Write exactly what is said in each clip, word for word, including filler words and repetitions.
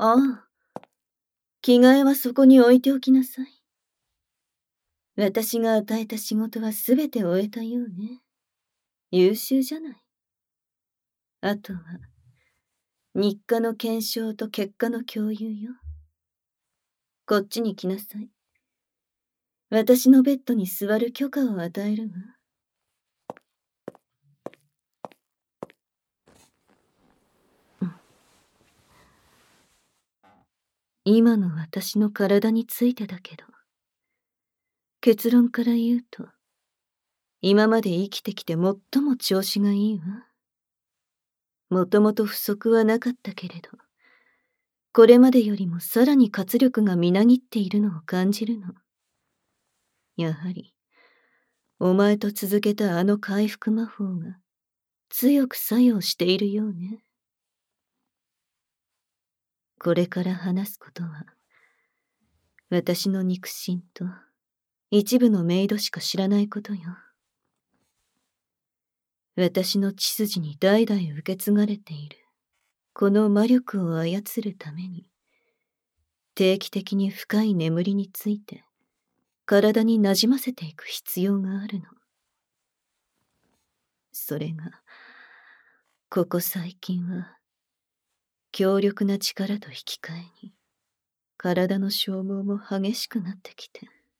ああ、着替えはそこに置いておきなさい。私が与えた仕事はすべて終えたようね。優秀じゃない。あとは、日課の検証と結果の共有よ。こっちに来なさい。私のベッドに座る許可を与えるわ。今の私の体についてだけど、結論から言うと、今まで生きてきて最も調子がいいわ。もともと不足はなかったけれど、これまでよりもさらに活力がみなぎっているのを感じるの。やはり、お前と続けたあの回復魔法が強く作用しているようね。これから話すことは、私の肉親と一部のメイドしか知らないことよ。私の血筋に代々受け継がれている、この魔力を操るために、定期的に深い眠りについて、体になじませていく必要があるの。それが、ここ最近は、強力な力と引き換えに、体の消耗も激しくなってきて。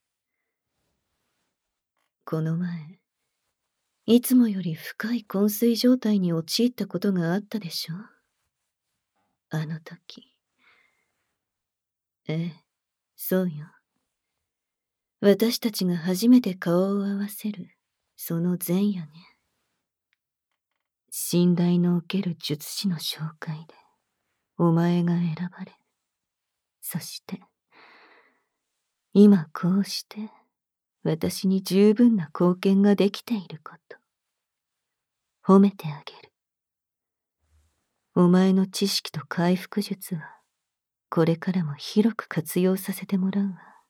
この前、いつもより深い昏睡状態に陥ったことがあったでしょ？あの時。ええ、そうよ。私たちが初めて顔を合わせる、その前夜ね。信頼のおける術師の紹介で、お前が選ばれ、そして、今こうして、私に十分な貢献ができていること、褒めてあげる。お前の知識と回復術は、これからも広く活用させてもらう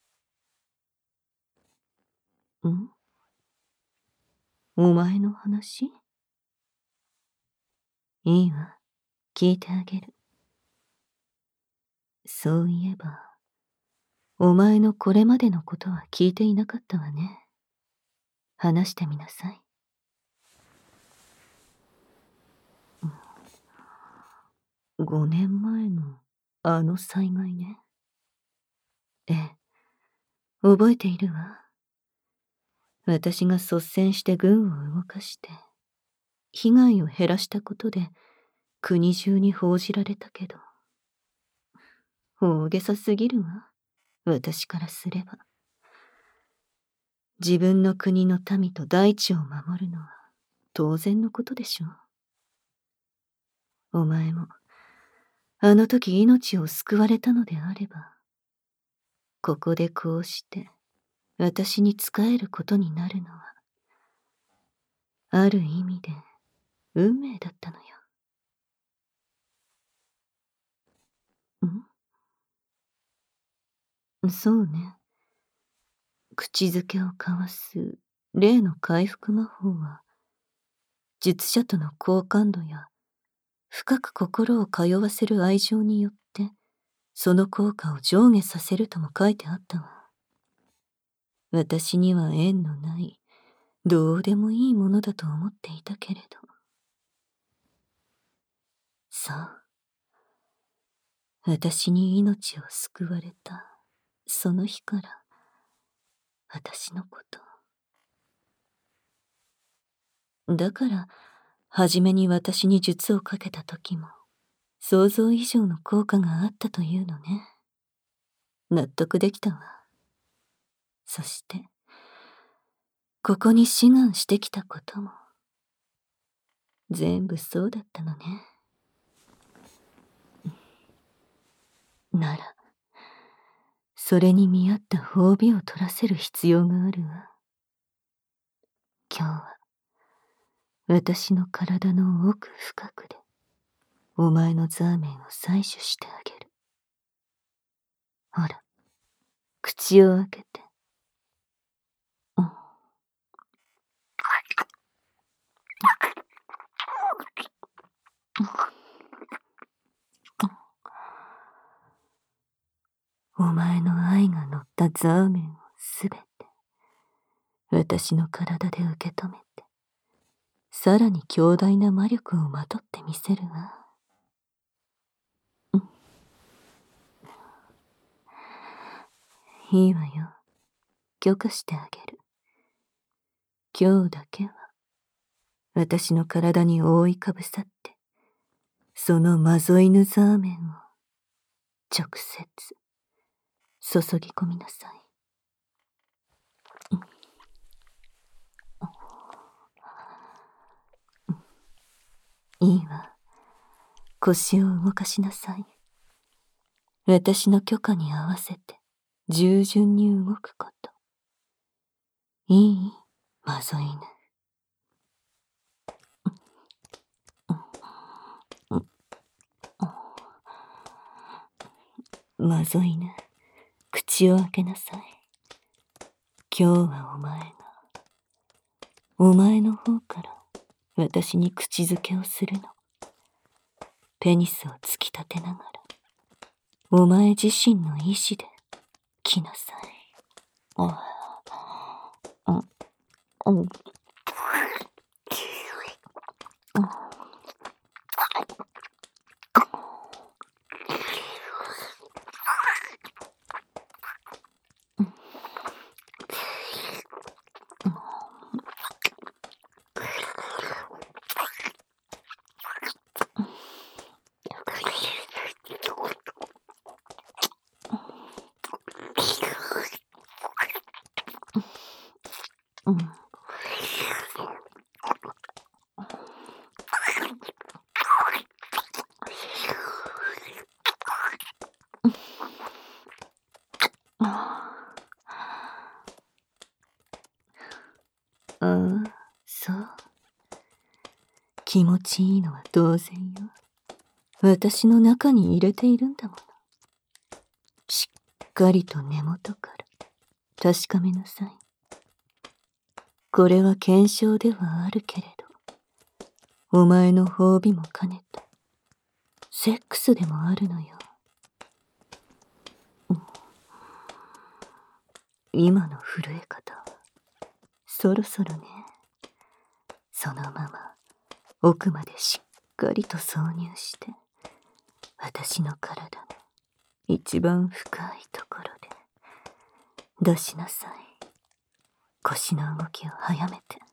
わ。ん？お前の話？いいわ、聞いてあげる。そういえば、お前のこれまでのことは聞いていなかったわね。話してみなさい。ごねんまえのあの災害ね。ええ、覚えているわ。私が率先して軍を動かして、被害を減らしたことで国中に報じられたけど、大げさすぎるわ、私からすれば。自分の国の民と大地を守るのは当然のことでしょう。お前も、あの時命を救われたのであれば、ここでこうして私に仕えることになるのは、ある意味で運命だったのよ。ん？そうね。口づけを交わす例の回復魔法は、術者との好感度や深く心を通わせる愛情によってその効果を上下させるとも書いてあったわ。私には縁のないどうでもいいものだと思っていたけれど、さあ、私に命を救われたその日から、私のことだから、初めに私に術をかけた時も想像以上の効果があったというのね。納得できたわ。そしてここに志願してきたことも全部そうだったのね。ならそれに見合った褒美を取らせる必要があるわ。今日は私の体の奥深くでお前のザーメンを採取してあげる。ほら、口を開けて。うん。 なザーメンをすべて私の体で受け止めて、さらに強大な魔力をまとってみせるわ。うん、いいわよ。許可してあげる。今日だけは私の体に覆いかぶさって、そのマゾ犬ザーメンを直接注ぎ込みなさい。いいわ。腰を動かしなさい。私の許可に合わせて従順に動くこと。いい？マゾ犬。マゾ犬、口を開けなさい。今日はお前が、お前の方から私に口づけをするの。ペニスを突き立てながら、お前自身の意志で来なさい。ああ、うん、うん、うん。ああ、そう。気持ちいいのは当然よ。私の中に入れているんだもの。しっかりと根元から確かめなさい。これは検証ではあるけれど、お前の褒美も兼ねたセックスでもあるのよ。うん、今の震え方はそろそろね。そのまま奥までしっかりと挿入して、私の体の一番深いところで出しなさい。腰の動きを早めて。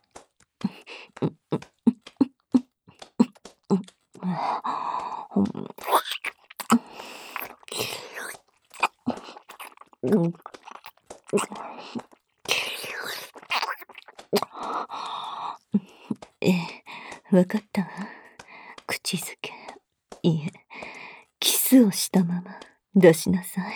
ええ、わかったわ。口づけ、いえ、キスをしたまま出しなさい。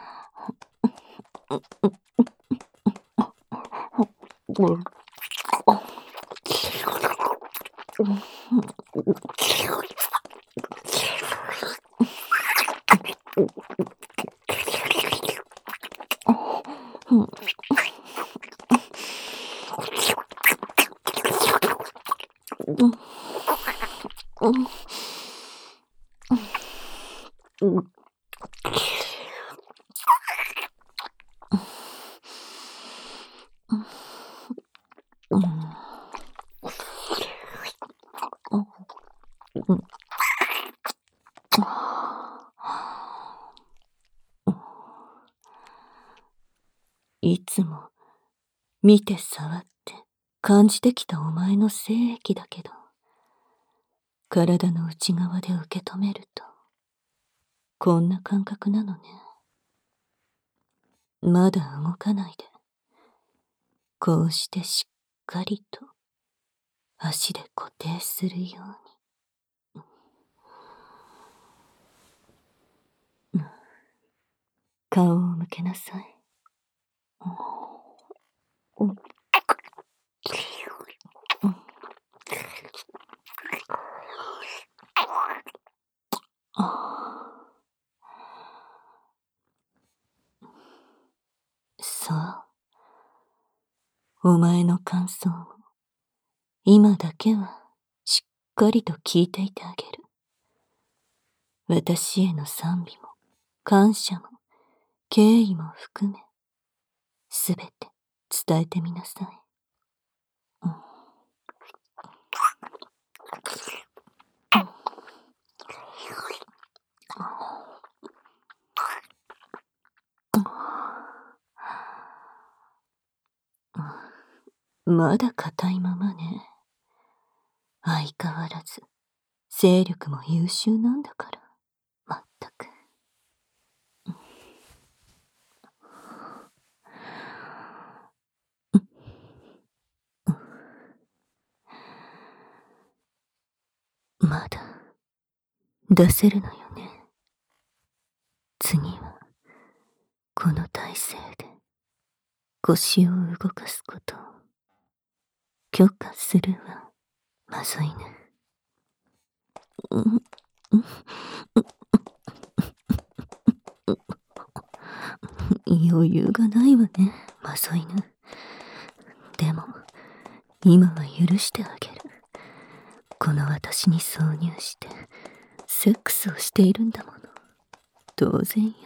いつも見て触って感じてきたお前の精液だけど、体の内側で受け止めるとこんな感覚なのね。まだ動かないで、こうしてしっかりと足で固定するように。うん、顔を向けなさい。うん、そう、お前の感想を今だけはしっかりと聞いていてあげる。私への賛美も感謝も経緯も含め、すべて伝えてみなさい。うん、まだ硬いままね。相変わらず、勢力も優秀なんだから、まったく。まだ、出せるのよね。次は、この体勢で、腰を動かすことを、許可するわ、まずいね。余裕がないわね、マゾイヌ。でも、今は許してあげる。この私に挿入して、セックスをしているんだもの。当然よ。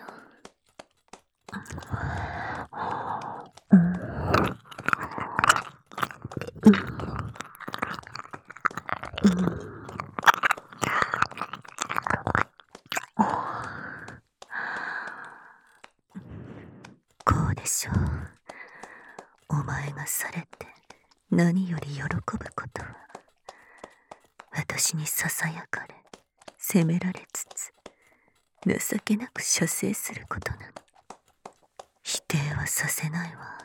こうでしょう。お前がされて何より喜ぶことは、私にささやかれ、責められつつ、情けなく射精することなの。否定はさせないわ。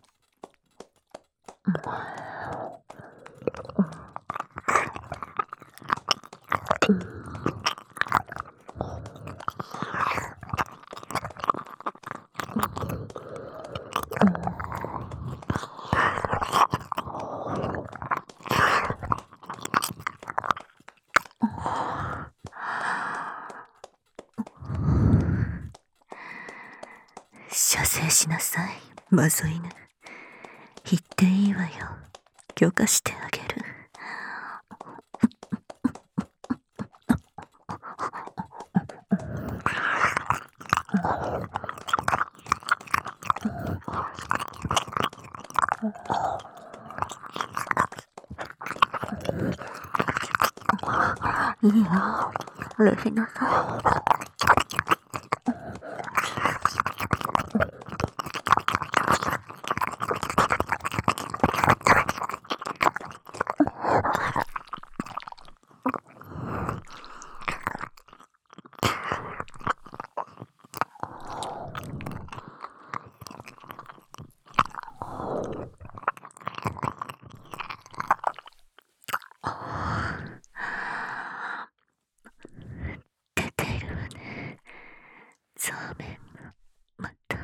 射精しなさい、マゾイヌ。言っていいわよ。許可してあげる。いいよ、レフィなさい。出ているわね。ザーメンがまた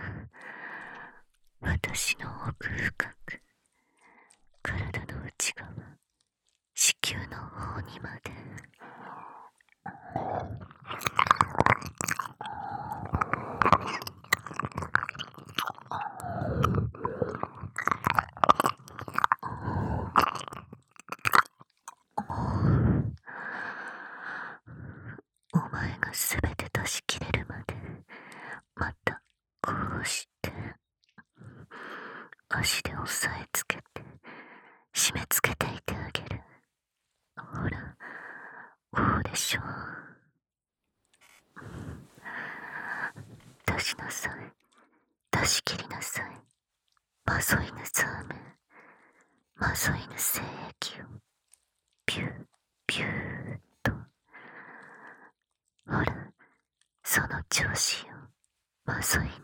私の奥深く、体の内側、子宮の方にまで。お前がすべて出し切れるまで、またこうして足で押さえつけて締め付けていてあげる。ほら、こうでしょう。出しなさい、出し切りなさい。マゾイヌザーメン、マゾイヌ精液をピューピューっと。ほら、その調子よ、マゾイヌ。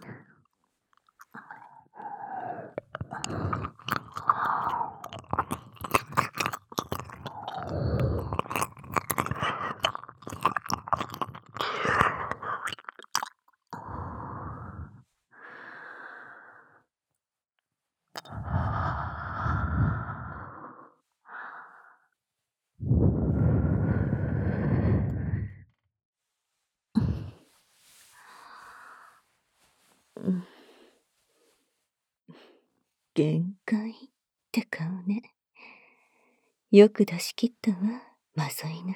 限界って顔ね。よく出し切ったわ、マゾイヌ。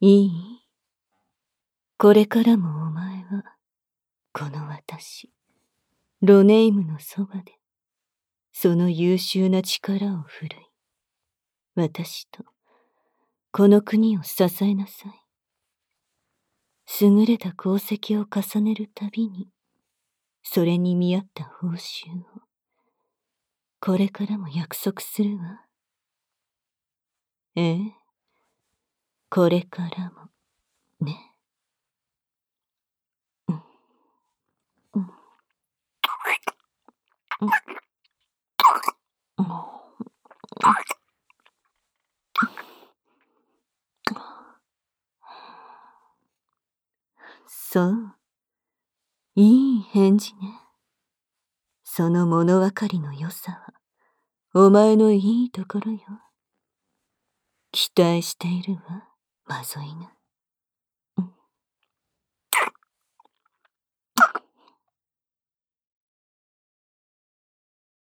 いい？これからもお前は、この私、ロネイムのそばで、その優秀な力を振るい、私と、この国を支えなさい。優れた功績を重ねるたびに、それに見合った報酬を、これからも約束するわ。ええ、これからも、ね。うん、うん、うん、うん、そう。いい返事ね。その物分かりの良さは、お前のいいところよ。期待しているわ、マゾ犬。